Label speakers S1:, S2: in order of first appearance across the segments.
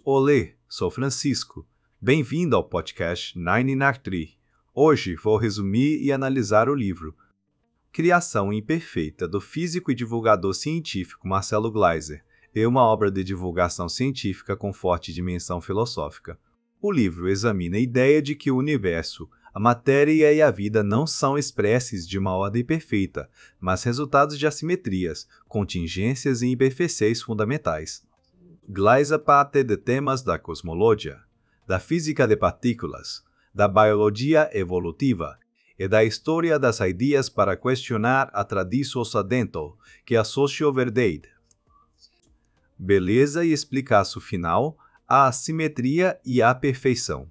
S1: Olê, sou Francisco. Bem-vindo ao podcast 993. Hoje vou resumir e analisar o livro Criação Imperfeita, do físico e divulgador científico Marcelo Gleiser, e uma obra de divulgação científica com forte dimensão filosófica. O livro examina a ideia de que o universo, a matéria e a vida não são espécies de uma ordem perfeita, mas resultados de assimetrias, contingências e imperfeições fundamentais. Gleiser parte de temas da cosmologia, da física de partículas, da biologia evolutiva e da história das ideias para questionar a tradição ocidental que associa a verdade. Beleza e explicação final, a assimetria e a perfeição.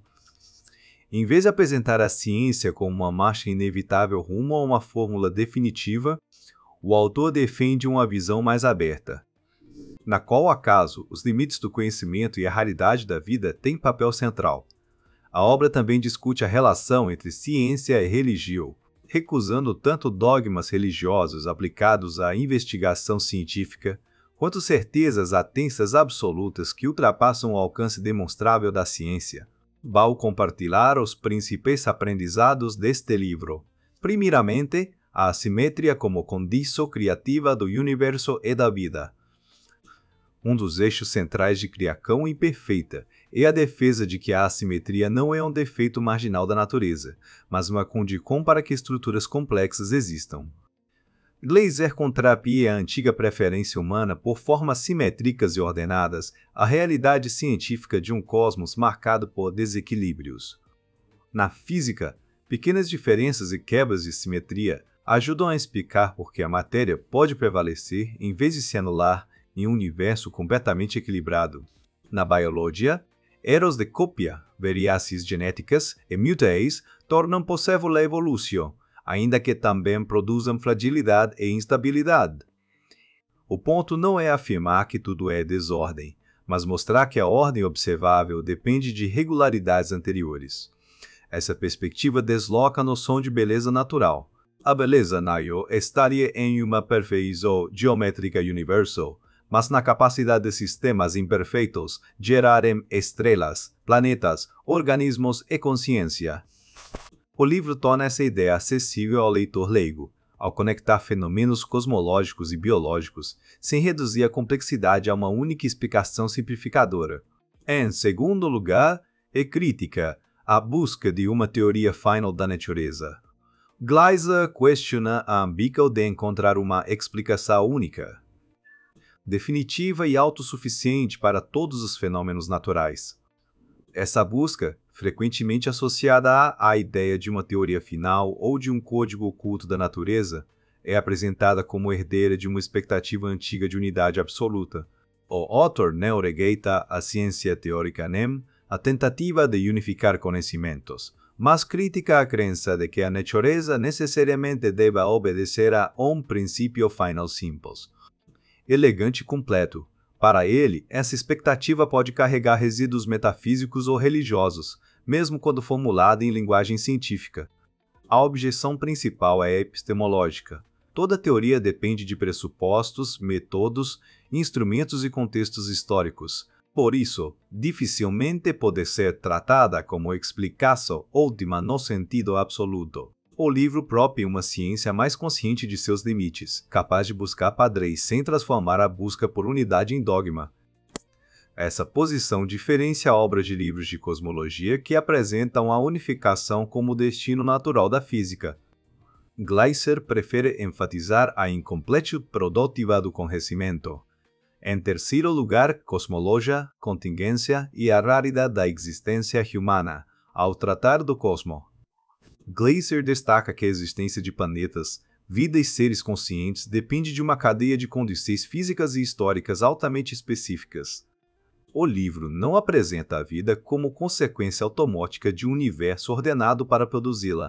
S1: Em vez de apresentar a ciência como uma marcha inevitável rumo a uma fórmula definitiva, o autor defende uma visão mais aberta, na qual o acaso, os limites do conhecimento e a raridade da vida têm papel central. A obra também discute a relação entre ciência e religião, recusando tanto dogmas religiosos aplicados à investigação científica, quanto certezas atensas absolutas que ultrapassam o alcance demonstrável da ciência. Vou compartilhar os principais aprendizados deste livro. Primeiramente, a assimetria como condição criativa do universo e da vida. Um dos eixos centrais de criação imperfeita é a defesa de que a assimetria não é um defeito marginal da natureza, mas uma condição para que estruturas complexas existam. Gleiser contrapia a antiga preferência humana por formas simétricas e ordenadas à realidade científica de um cosmos marcado por desequilíbrios. Na física, pequenas diferenças e quebras de simetria ajudam a explicar por que a matéria pode prevalecer em vez de se anular em um universo completamente equilibrado. Na biologia, erros de cópia, variações genéticas e mutações tornam possível a evolução, ainda que também produzam fragilidade e instabilidade. O ponto não é afirmar que tudo é desordem, mas mostrar que a ordem observável depende de regularidades anteriores. Essa perspectiva desloca a noção de beleza natural. A beleza não estaria em uma perfeição geométrica universal, mas na capacidade de sistemas imperfeitos gerarem estrelas, planetas, organismos e consciência. O livro torna essa ideia acessível ao leitor leigo, ao conectar fenômenos cosmológicos e biológicos, sem reduzir a complexidade a uma única explicação simplificadora. Em segundo lugar, é crítica à busca de uma teoria final da natureza. Gleiser questiona a ambição de encontrar uma explicação única, definitiva e autossuficiente para todos os fenômenos naturais. Essa busca, frequentemente associada à ideia de uma teoria final ou de um código oculto da natureza, é apresentada como herdeira de uma expectativa antiga de unidade absoluta. O autor não rejeita a ciência teórica nem a tentativa de unificar conhecimentos, mas critica a crença de que a natureza necessariamente deva obedecer a um princípio final simples, elegante e completo. Para ele, essa expectativa pode carregar resíduos metafísicos ou religiosos, mesmo quando formulada em linguagem científica. A objeção principal é epistemológica. Toda teoria depende de pressupostos, métodos, instrumentos e contextos históricos. Por isso, dificilmente pode ser tratada como explicação última no sentido absoluto. O livro propõe uma ciência mais consciente de seus limites, capaz de buscar padrões sem transformar a busca por unidade em dogma. Essa posição diferencia obras de livros de cosmologia que apresentam a unificação como destino natural da física. Gleiser prefere enfatizar a incompletude produtiva do conhecimento. Em terceiro lugar, cosmologia, contingência e a raridade da existência humana, ao tratar do cosmos. Gleiser destaca que a existência de planetas, vida e seres conscientes depende de uma cadeia de condições físicas e históricas altamente específicas. O livro não apresenta a vida como consequência automática de um universo ordenado para produzi-la,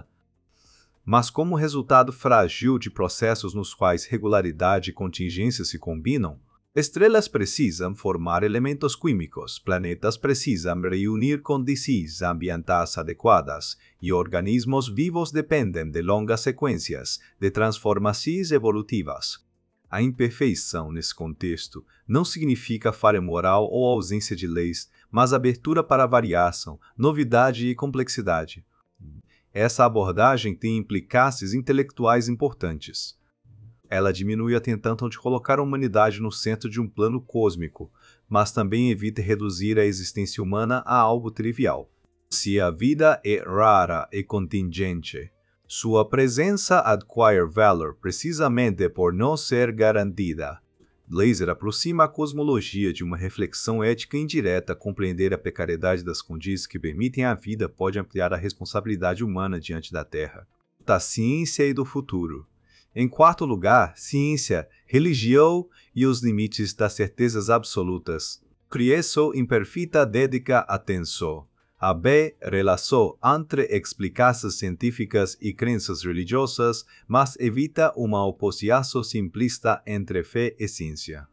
S1: mas como resultado frágil de processos nos quais regularidade e contingência se combinam. Estrelas precisam formar elementos químicos, planetas precisam reunir condições ambientais adequadas, e organismos vivos dependem de longas sequências de transformações evolutivas. A imperfeição, nesse contexto, não significa falha moral ou ausência de leis, mas abertura para variação, novidade e complexidade. Essa abordagem tem implicações intelectuais importantes. Ela diminui a tentação de colocar a humanidade no centro de um plano cósmico, mas também evita reduzir a existência humana a algo trivial. Se a vida é rara e contingente, sua presença adquire valor precisamente por não ser garantida. Glaser aproxima a cosmologia de uma reflexão ética indireta. Compreender a precariedade das condições que permitem a vida pode ampliar a responsabilidade humana diante da Terra, da ciência e do futuro. Em quarto lugar, ciência, religião e os limites das certezas absolutas. Criação imperfeita dedica atenção a B. Relação entre explicações científicas e crenças religiosas, mas evita uma oposição simplista entre fé e ciência.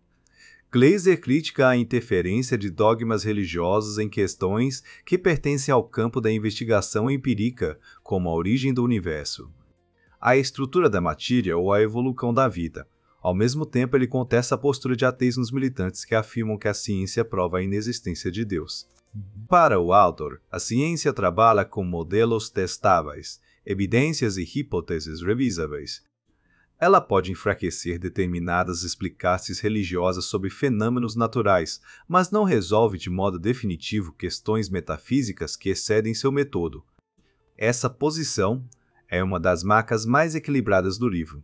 S1: Glaser critica a interferência de dogmas religiosos em questões que pertencem ao campo da investigação empírica, como a origem do universo, a estrutura da matéria ou a evolução da vida. Ao mesmo tempo, ele contesta a postura de ateísmos militantes que afirmam que a ciência prova a inexistência de Deus. Para o autor, a ciência trabalha com modelos testáveis, evidências e hipóteses revisáveis. Ela pode enfraquecer determinadas explicações religiosas sobre fenômenos naturais, mas não resolve de modo definitivo questões metafísicas que excedem seu método. Essa posição é uma das marcas mais equilibradas do livro.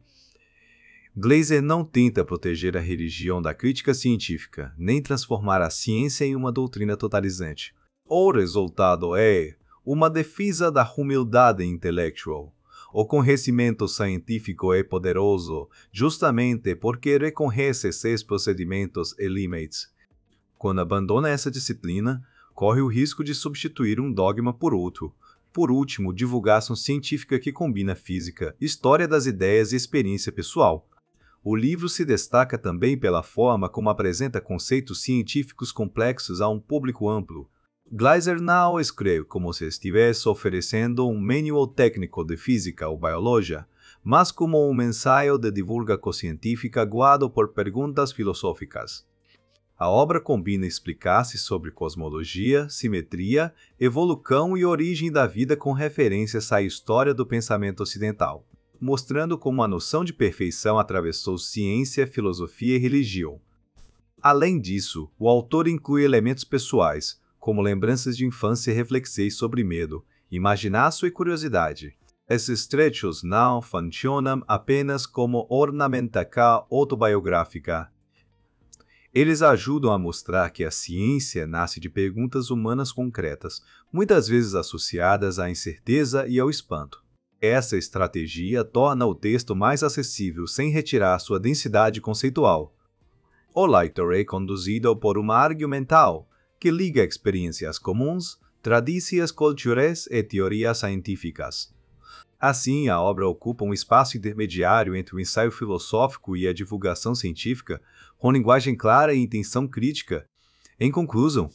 S1: Glaser não tenta proteger a religião da crítica científica, nem transformar a ciência em uma doutrina totalizante. O resultado é uma defesa da humildade intelectual. O conhecimento científico é poderoso justamente porque reconhece seus procedimentos e limites. Quando abandona essa disciplina, corre o risco de substituir um dogma por outro. Por último, divulgação científica que combina física, história das ideias e experiência pessoal. O livro se destaca também pela forma como apresenta conceitos científicos complexos a um público amplo. Glaser não escreve como se estivesse oferecendo um manual técnico de física ou biologia, mas como um ensaio de divulgação científica guiado por perguntas filosóficas. A obra combina explicar-se sobre cosmologia, simetria, evolução e origem da vida com referências à história do pensamento ocidental, mostrando como a noção de perfeição atravessou ciência, filosofia e religião. Além disso, o autor inclui elementos pessoais, como lembranças de infância e reflexões sobre medo, imaginação e curiosidade. Esses trechos não funcionam apenas como ornamentação autobiográfica. Eles ajudam a mostrar que a ciência nasce de perguntas humanas concretas, muitas vezes associadas à incerteza e ao espanto. Essa estratégia torna o texto mais acessível sem retirar sua densidade conceitual. O leitor é conduzido por uma argumental que liga experiências comuns, tradições culturais e teorias científicas. Assim, a obra ocupa um espaço intermediário entre o ensaio filosófico e a divulgação científica, com linguagem clara e intenção crítica. Em conclusão,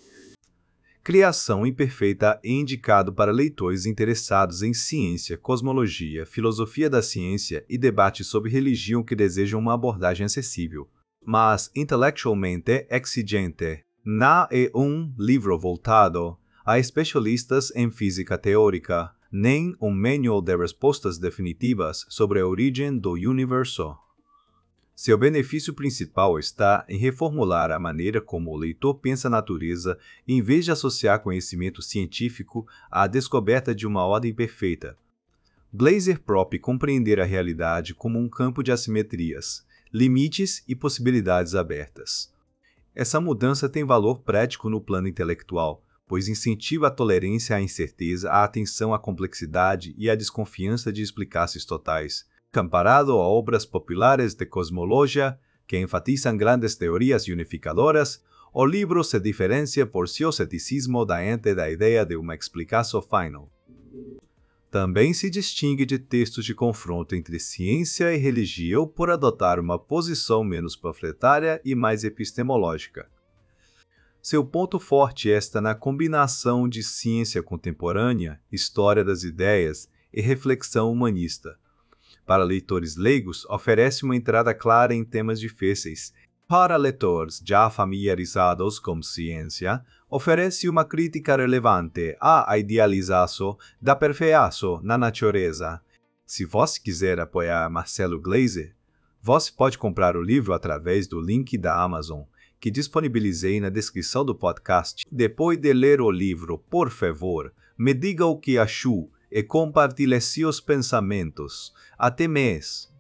S1: Criação Imperfeita é indicado para leitores interessados em ciência, cosmologia, filosofia da ciência e debate sobre religião que desejam uma abordagem acessível, mas intelectualmente exigente. Não é um livro voltado a especialistas em física teórica, nem um manual de respostas definitivas sobre a origem do universo. Seu benefício principal está em reformular a maneira como o leitor pensa a natureza, em vez de associar conhecimento científico à descoberta de uma ordem perfeita. Glaser propõe compreender a realidade como um campo de assimetrias, limites e possibilidades abertas. Essa mudança tem valor prático no plano intelectual, pois incentiva a tolerância à incerteza, a atenção à complexidade e a desconfiança de explicações totais. Comparado a obras populares de cosmologia que enfatizam grandes teorias unificadoras, o livro se diferencia por seu ceticismo diante da ideia de uma explicação final. Também se distingue de textos de confronto entre ciência e religião por adotar uma posição menos panfletária e mais epistemológica. Seu ponto forte está na combinação de ciência contemporânea, história das ideias e reflexão humanista. para leitores leigos, oferece uma entrada clara em temas difíceis. Para leitores já familiarizados com ciência, oferece uma crítica relevante à idealização da perfeição na natureza. Se você quiser apoiar Marcelo Gleiser, você pode comprar o livro através do link da Amazon, que disponibilizei na descrição do podcast. Depois de ler o livro, por favor, me diga o que achou e compartilhe seus pensamentos. Até mais!